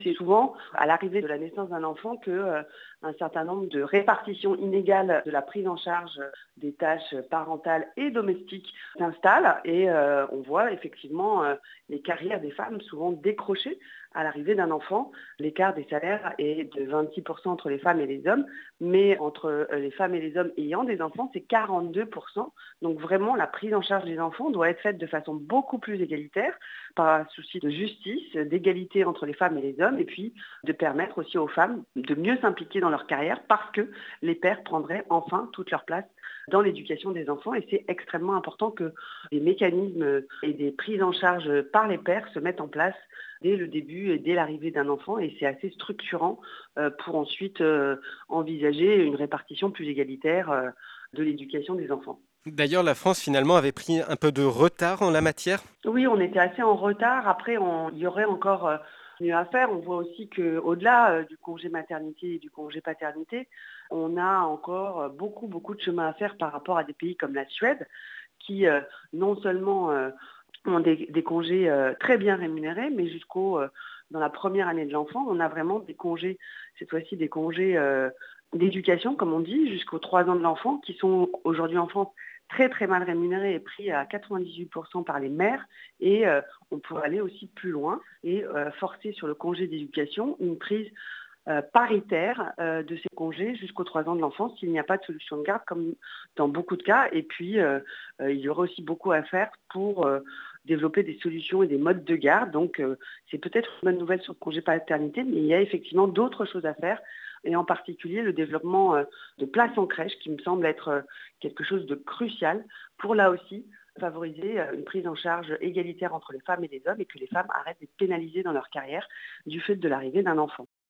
C'est souvent à l'arrivée de la naissance d'un enfant que un certain nombre de répartitions inégales de la prise en charge des tâches parentales et domestiques s'installent et on voit effectivement les carrières des femmes souvent décrocher à l'arrivée d'un enfant. L'écart des salaires est de 26% entre les femmes et les hommes, mais entre les femmes et les hommes ayant des enfants, c'est 42%. Donc vraiment, la prise en charge des enfants doit être faite de façon beaucoup plus égalitaire, par un souci de justice, d'égalité entre les femmes et les hommes, et puis de permettre aussi aux femmes de mieux s'impliquer dans leur carrière parce que les pères prendraient enfin toute leur place dans l'éducation des enfants. Et c'est extrêmement important que des mécanismes et des prises en charge par les pères se mettent en place dès le début et dès l'arrivée d'un enfant. Et c'est assez structurant pour ensuite envisager une répartition plus égalitaire de l'éducation des enfants. D'ailleurs, la France finalement avait pris un peu de retard en la matière. Oui, on était assez en retard. Après, il y aurait encore mieux à faire. On voit aussi qu'au-delà du congé maternité et du congé paternité, on a encore beaucoup, beaucoup de chemin à faire par rapport à des pays comme la Suède, qui non seulement ont des congés très bien rémunérés, mais dans la première année de l'enfant, on a vraiment des congés, cette fois-ci des congés d'éducation, comme on dit, jusqu'aux 3 ans de l'enfant, qui sont aujourd'hui en France très très mal rémunérés et pris à 98% par les mères. Et on pourrait aller aussi plus loin et forcer sur le congé d'éducation une prise paritaire de ces congés jusqu'aux 3 ans de l'enfant s'il n'y a pas de solution de garde comme dans beaucoup de cas. Et puis il y aurait aussi beaucoup à faire pour développer des solutions et des modes de garde. Donc c'est peut-être une bonne nouvelle sur le congé paternité, mais il y a effectivement d'autres choses à faire, et en particulier le développement de places en crèche qui me semble être quelque chose de crucial pour là aussi favoriser une prise en charge égalitaire entre les femmes et les hommes, et que les femmes arrêtent d'être pénalisées dans leur carrière du fait de l'arrivée d'un enfant.